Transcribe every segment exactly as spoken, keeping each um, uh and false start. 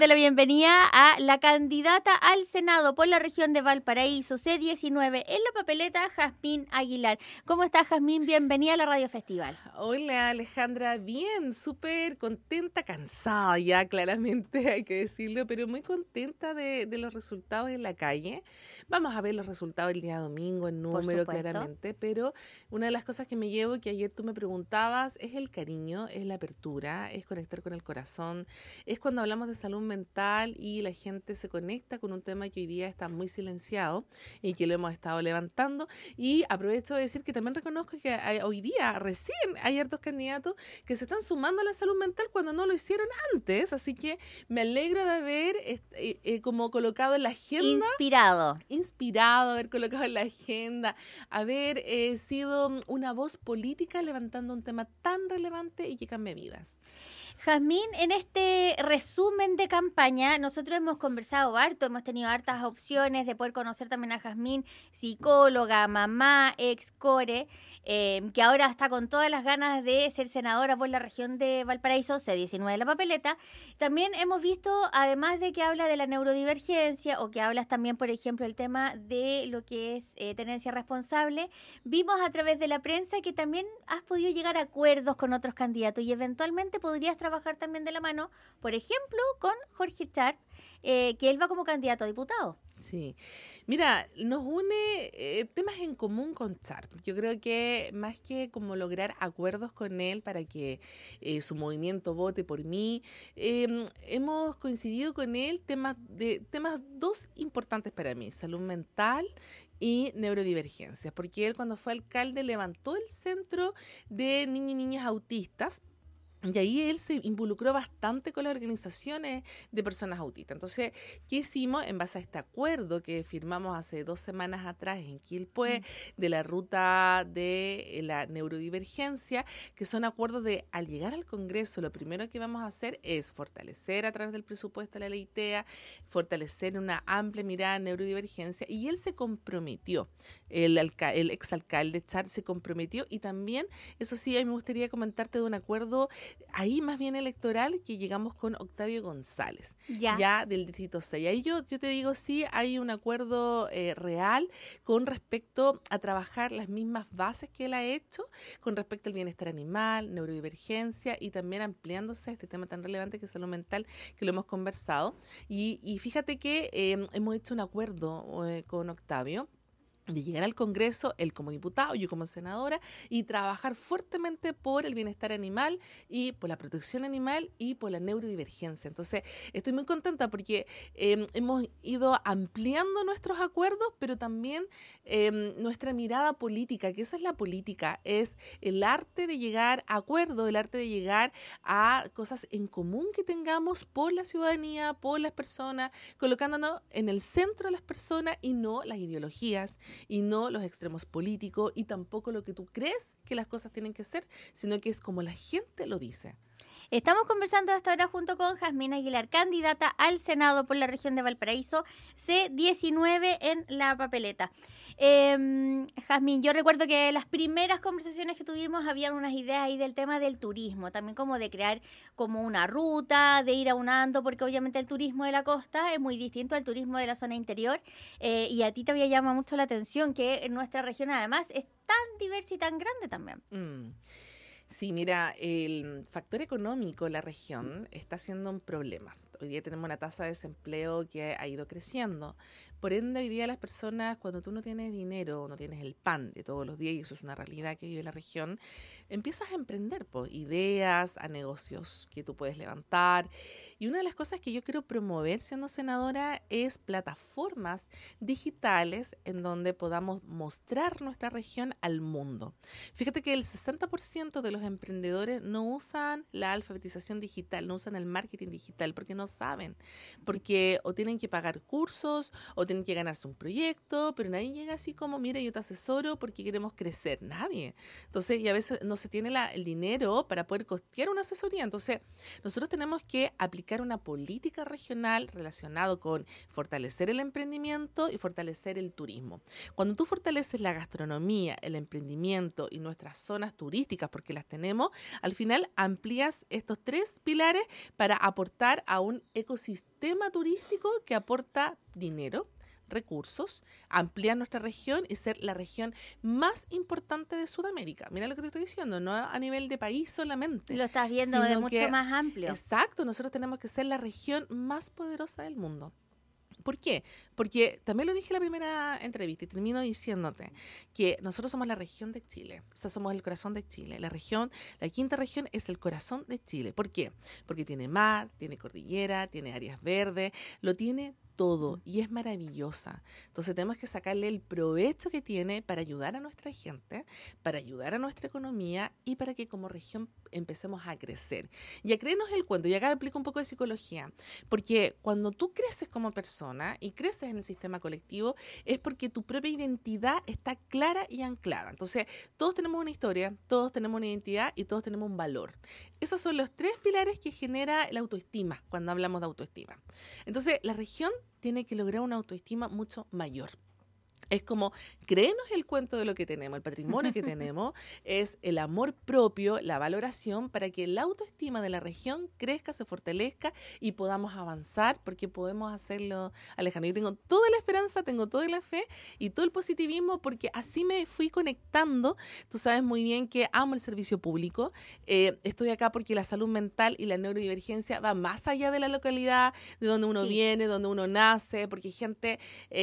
De la bienvenida a la candidata al Senado por la región de Valparaíso, C diecinueve, en la papeleta, Jazmín Aguilar. ¿Cómo estás, Jazmín? Bienvenida a la Radio Festival. Hola, Alejandra. Bien, súper contenta, cansada ya, claramente hay que decirlo, pero muy contenta de, de los resultados en la calle. Vamos a ver los resultados el día domingo en número, claramente, pero una de las cosas que me llevo, que ayer tú me preguntabas, es el cariño, es la apertura, es conectar con el corazón, es cuando hablamos de salud mental y la gente se conecta con un tema que hoy día está muy silenciado y que lo hemos estado levantando. Y aprovecho de decir que también reconozco que hay, hoy día recién hay hartos candidatos que se están sumando a la salud mental cuando no lo hicieron antes, así que me alegro de haber eh, eh, como colocado en la agenda. Inspirado. Inspirado, haber colocado en la agenda, haber eh, sido una voz política levantando un tema tan relevante y que cambia vidas. Jazmín, en este resumen de campaña, nosotros hemos conversado harto, hemos tenido hartas opciones de poder conocer también a Jazmín, psicóloga, mamá, ex core, eh, que ahora está con todas las ganas de ser senadora por la región de Valparaíso, C diecinueve de la papeleta. También hemos visto, además de que habla de la neurodivergencia o que hablas también, por ejemplo, el tema de lo que es eh, tenencia responsable, vimos a través de la prensa que también has podido llegar a acuerdos con otros candidatos y eventualmente podrías trabajar trabajar también de la mano, por ejemplo, con Jorge Sharp, eh, que él va como candidato a diputado. Sí, mira, nos une eh, temas en común con Sharp. Yo creo que más que como lograr acuerdos con él para que eh, su movimiento vote por mí, eh, hemos coincidido con él temas de temas dos importantes para mí: salud mental y neurodivergencia, porque él cuando fue alcalde levantó el centro de niños y niñas autistas. Y ahí él se involucró bastante con las organizaciones de personas autistas. Entonces, ¿qué hicimos? En base a este acuerdo que firmamos hace dos semanas atrás en Quilpué, mm. de la ruta de la neurodivergencia, que son acuerdos de, al llegar al Congreso, lo primero que vamos a hacer es fortalecer a través del presupuesto de la ley T E A, fortalecer una amplia mirada en neurodivergencia, y él se comprometió, el, alca- el exalcalde Char se comprometió, y también, eso sí, a mí me gustaría comentarte de un acuerdo ahí más bien electoral que llegamos con Octavio González, ya, ya del Distrito seis. Ahí yo, yo te digo, sí, hay un acuerdo eh, real con respecto a trabajar las mismas bases que él ha hecho con respecto al bienestar animal, neurodivergencia y también ampliándose este tema tan relevante que es salud mental, que lo hemos conversado. Y, y fíjate que eh, hemos hecho un acuerdo eh, con Octavio de llegar al Congreso, él como diputado, yo como senadora, y trabajar fuertemente por el bienestar animal y por la protección animal y por la neurodivergencia. Entonces, estoy muy contenta porque eh, hemos ido ampliando nuestros acuerdos, pero también eh, nuestra mirada política, que esa es la política, es el arte de llegar a acuerdos, el arte de llegar a cosas en común que tengamos por la ciudadanía, por las personas, colocándonos en el centro de las personas y no las ideologías, y no los extremos políticos y tampoco lo que tú crees que las cosas tienen que ser, sino que es como la gente lo dice. Estamos conversando hasta ahora junto con Jazmín Aguilar, candidata al Senado por la región de Valparaíso, C diecinueve en la papeleta. Eh, Jazmín, yo recuerdo que las primeras conversaciones que tuvimos habían unas ideas ahí del tema del turismo, también como de crear como una ruta, de ir aunando, porque obviamente el turismo de la costa es muy distinto al turismo de la zona interior, eh, y a ti te había llamado mucho la atención que en nuestra región además es tan diversa y tan grande también. Mm. Sí, mira, el factor económico en la región está siendo un problema. Hoy día tenemos una tasa de desempleo que ha ido creciendo. Por ende, hoy día las personas, cuando tú no tienes dinero, no tienes el pan de todos los días, y eso es una realidad que vive la región, empiezas a emprender pues, ideas, a negocios que tú puedes levantar. Y una de las cosas que yo quiero promover siendo senadora es plataformas digitales en donde podamos mostrar nuestra región al mundo. Fíjate que el sesenta por ciento de los emprendedores no usan la alfabetización digital, no usan el marketing digital porque no saben, porque o tienen que pagar cursos o tienen que ganarse un proyecto, pero nadie llega así como, mira, yo te asesoro porque queremos crecer, nadie. Entonces, y a veces no se tiene la, el dinero para poder costear una asesoría. Entonces, nosotros tenemos que aplicar una política regional relacionada con fortalecer el emprendimiento y fortalecer el turismo. Cuando tú fortaleces la gastronomía, el emprendimiento y nuestras zonas turísticas, porque las tenemos, al final amplías estos tres pilares para aportar a un un ecosistema turístico que aporta dinero, recursos, ampliar nuestra región y ser la región más importante de Sudamérica. Mira lo que te estoy diciendo, no a nivel de país solamente. Lo estás viendo de mucho que, más amplio. Exacto, nosotros tenemos que ser la región más poderosa del mundo. ¿Por qué? Porque también lo dije en la primera entrevista y termino diciéndote que nosotros somos la región de Chile, o sea, somos el corazón de Chile. La región, la quinta región es el corazón de Chile. ¿Por qué? Porque tiene mar, tiene cordillera, tiene áreas verdes, lo tiene todo y es maravillosa. Entonces tenemos que sacarle el provecho que tiene para ayudar a nuestra gente, para ayudar a nuestra economía y para que como región empecemos a crecer. Y a creernos el cuento, y acá explico un poco de psicología, porque cuando tú creces como persona y creces en el sistema colectivo, es porque tu propia identidad está clara y anclada. Entonces, todos tenemos una historia, todos tenemos una identidad y todos tenemos un valor. Esos son los tres pilares que genera la autoestima cuando hablamos de autoestima. Entonces, la región tiene que lograr una autoestima mucho mayor. Es como creernos el cuento de lo que tenemos, el patrimonio que tenemos, es el amor propio, la valoración para que la autoestima de la región crezca, se fortalezca y podamos avanzar, porque podemos hacerlo, Alejandro. Yo tengo toda la esperanza, tengo toda la fe y todo el positivismo, porque así me fui conectando. Tú sabes muy bien que amo el servicio público. Eh, estoy acá porque la salud mental y la neurodivergencia va más allá de la localidad, de donde uno sí. viene, donde uno nace, porque hay gente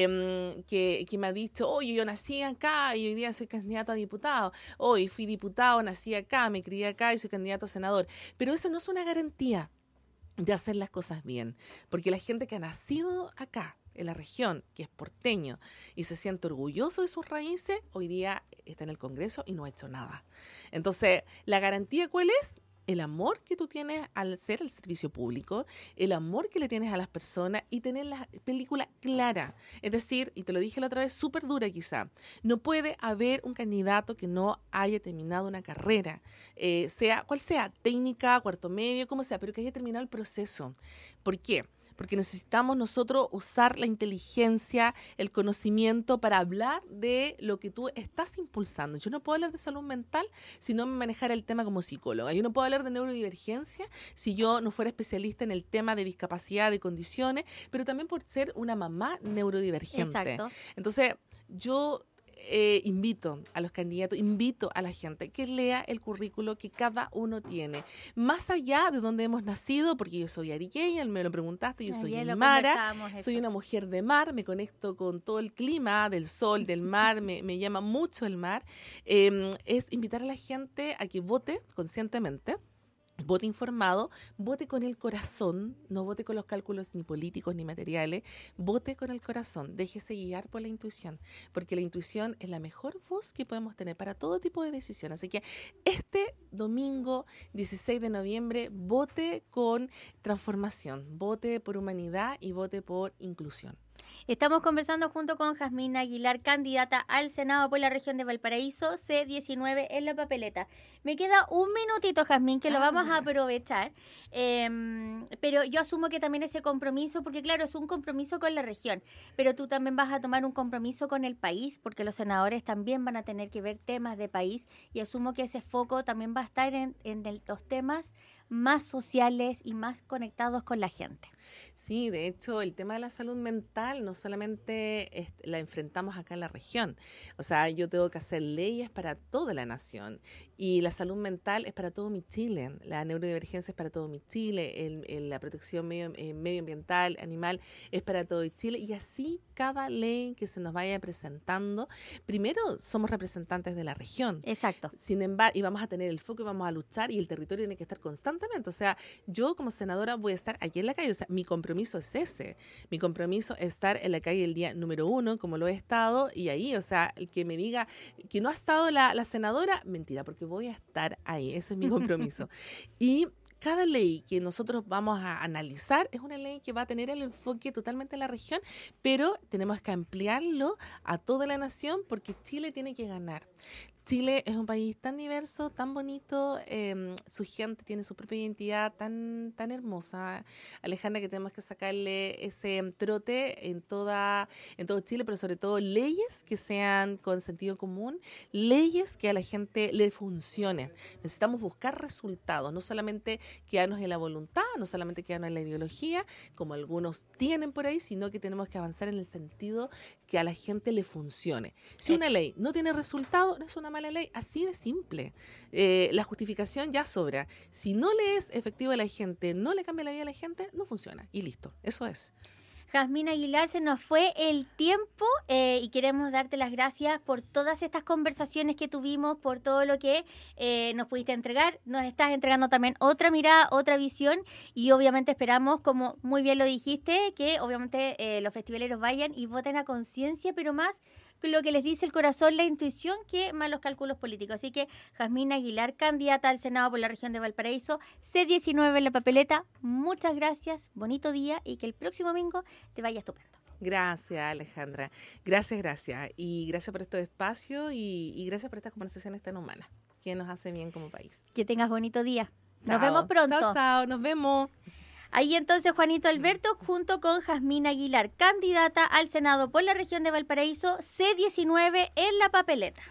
eh, que, que me ha dicho, oye, yo nací acá y hoy día soy candidato a diputado, hoy fui diputado, nací acá, me crié acá y soy candidato a senador, pero eso no es una garantía de hacer las cosas bien, porque la gente que ha nacido acá, en la región, que es porteño y se siente orgulloso de sus raíces, hoy día está en el Congreso y no ha hecho nada. Entonces, ¿la garantía cuál es? El amor que tú tienes al ser el servicio público, el amor que le tienes a las personas y tener la película clara. Es decir, y te lo dije la otra vez, súper dura quizá, no puede haber un candidato que no haya terminado una carrera, eh, sea cual sea, técnica, cuarto medio, como sea, pero que haya terminado el proceso. ¿Por qué? Porque necesitamos nosotros usar la inteligencia, el conocimiento para hablar de lo que tú estás impulsando. Yo no puedo hablar de salud mental si no me manejara el tema como psicóloga. Yo no puedo hablar de neurodivergencia si yo no fuera especialista en el tema de discapacidad, de condiciones, pero también por ser una mamá neurodivergente. Exacto. Entonces, yo... Eh, invito a los candidatos, invito a la gente que lea el currículo que cada uno tiene, más allá de donde hemos nacido, porque yo soy ariqueña, me lo preguntaste, yo soy aymara, soy una mujer de mar, me conecto con todo el clima del sol, del mar, me, me llama mucho el mar, eh, es invitar a la gente a que vote conscientemente, vote informado, vote con el corazón, no vote con los cálculos ni políticos ni materiales, vote con el corazón, déjese guiar por la intuición, porque la intuición es la mejor voz que podemos tener para todo tipo de decisiones. Así que este domingo dieciséis de noviembre, vote con transformación, vote por humanidad y vote por inclusión. Estamos conversando junto con Jazmín Aguilar, candidata al Senado por la región de Valparaíso, C diecinueve en la papeleta. Me queda un minutito, Jazmín, que lo ah, vamos a aprovechar, eh, pero yo asumo que también ese compromiso, porque claro, es un compromiso con la región, pero tú también vas a tomar un compromiso con el país, porque los senadores también van a tener que ver temas de país, y asumo que ese foco también va a estar en, en el, los temas más sociales y más conectados con la gente. Sí, de hecho, el tema de la salud mental no solamente es, la enfrentamos acá en la región. O sea, yo tengo que hacer leyes para toda la nación y la salud mental es para todo mi Chile. La neurodivergencia es para todo mi Chile, el, el, la protección medio, eh, medioambiental, animal es para todo mi Chile y así cada ley que se nos vaya presentando, primero somos representantes de la región. Exacto. Sin embargo, y vamos a tener el foco y vamos a luchar y el territorio tiene que estar constantemente. O sea, yo como senadora voy a estar aquí en la calle. O sea, mi compromiso es ese. Mi compromiso es estar en la calle el día número uno, como lo he estado, y ahí, o sea, el que me diga que no ha estado la, la senadora, mentira, porque voy a estar ahí. Ese es mi compromiso. Y cada ley que nosotros vamos a analizar es una ley que va a tener el enfoque totalmente en la región, pero tenemos que ampliarlo a toda la nación porque Chile tiene que ganar. Chile es un país tan diverso, tan bonito, eh, su gente tiene su propia identidad tan, tan hermosa, Alejandra, que tenemos que sacarle ese trote en toda, en todo Chile, pero sobre todo leyes que sean con sentido común, leyes que a la gente le funcionen. Necesitamos buscar resultados, no solamente quedarnos en la voluntad, no solamente quedarnos en la ideología, como algunos tienen por ahí, sino que tenemos que avanzar en el sentido que a la gente le funcione. Si una ley no tiene resultado, no es una mala ley, así de simple. Eh, la justificación ya sobra. Si no le es efectivo a la gente, no le cambia la vida a la gente, no funciona. Y listo, eso es. Jazmín Aguilar, se nos fue el tiempo eh, y queremos darte las gracias por todas estas conversaciones que tuvimos, por todo lo que eh, nos pudiste entregar. Nos estás entregando también otra mirada, otra visión y obviamente esperamos, como muy bien lo dijiste, que obviamente eh, los festivaleros vayan y voten a conciencia, pero más lo que les dice el corazón, la intuición, que más los cálculos políticos. Así que Jazmín Aguilar, candidata al Senado por la región de Valparaíso, C diecinueve en la papeleta. Muchas gracias, bonito día y que el próximo domingo te vaya estupendo. Gracias, Alejandra. Gracias, gracias. Y gracias por estos espacios y, y gracias por estas conversaciones tan humanas que nos hace bien como país. Que tengas bonito día. Chao. Nos vemos pronto. Chao, chao. Nos vemos. Ahí entonces Juanito Alberto junto con Jazmín Aguilar, candidata al Senado por la región de Valparaíso, C diecinueve en la papeleta.